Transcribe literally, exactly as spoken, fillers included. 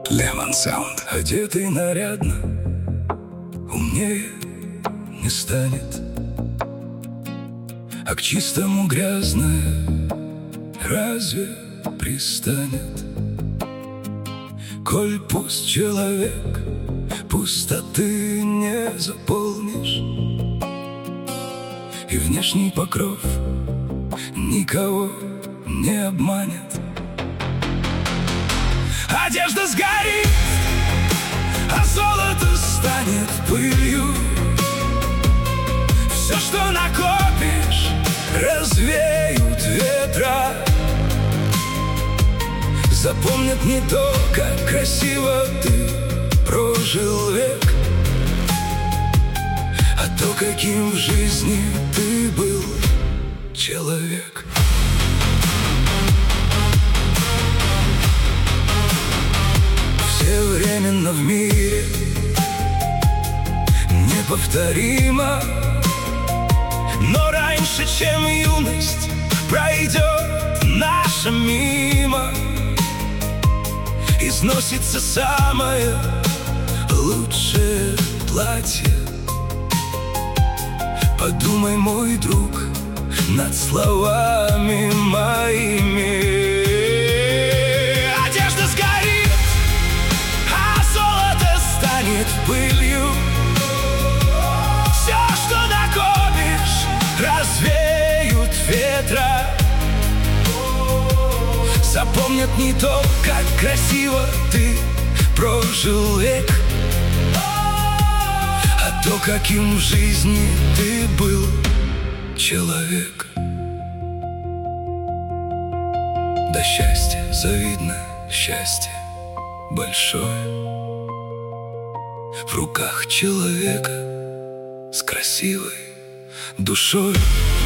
Lemon Sound. Одетый нарядно, умнее не станет, а к чистому грязное разве пристанет? Коль пуст человек, пустоты не заполнишь, и внешний покров никого не обманет. Одежда сгорит, а золото станет пылью. Все, что накопишь, развеют ветра. Запомнят не то, как красиво ты прожил век, а то, каким в жизни ты был человек. Всевременно в мире неповторимо, но раньше, чем юность пройдет наша мимо, износится самое лучшее платье. Подумай, мой друг, над словами моими. Одежда сгорит, а золото станет пылью. Все, что накопишь, развеют ветра. Запомнят не то, как красиво ты прожил век, а то, каким в жизни ты был человек. Да счастье завидно, счастье большое в руках человека с красивой душой.